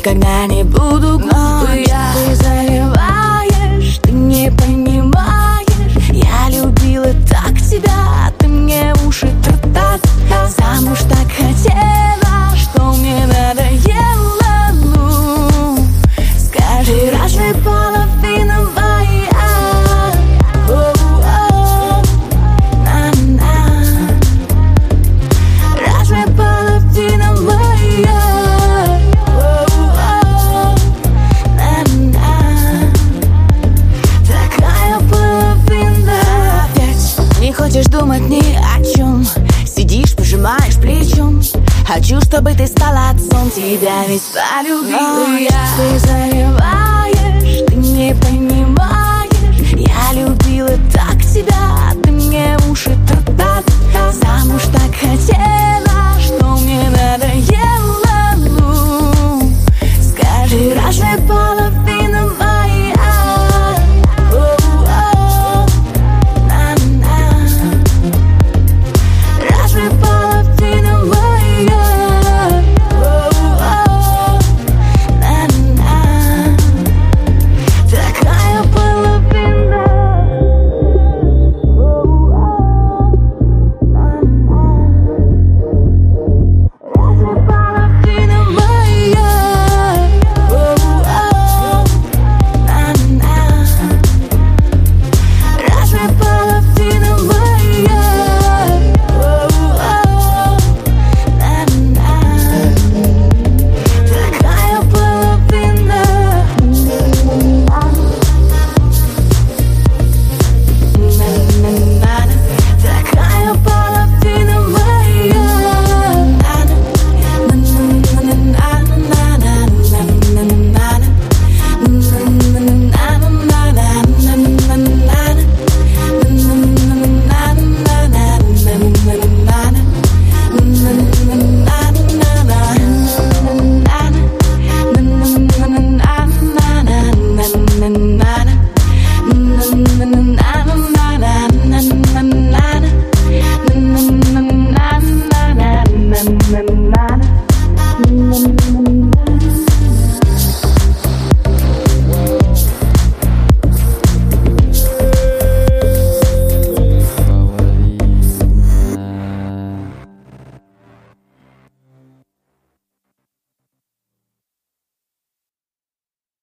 никогда не буду глупой. Ты заливаешь, ты не понимаешь. Я любила так тебя, ты мне уши та-та-та. Замуж так хотела, что мне надоело. Ну, скажи, разве половина моя? Разве половина моя? Такая половина. Опять не хочешь думать ни о чем, сидишь, пожимаешь плечом. Хочу, чтобы ты стала отцом, тебя ведь полюбила я. Ты заливаешь.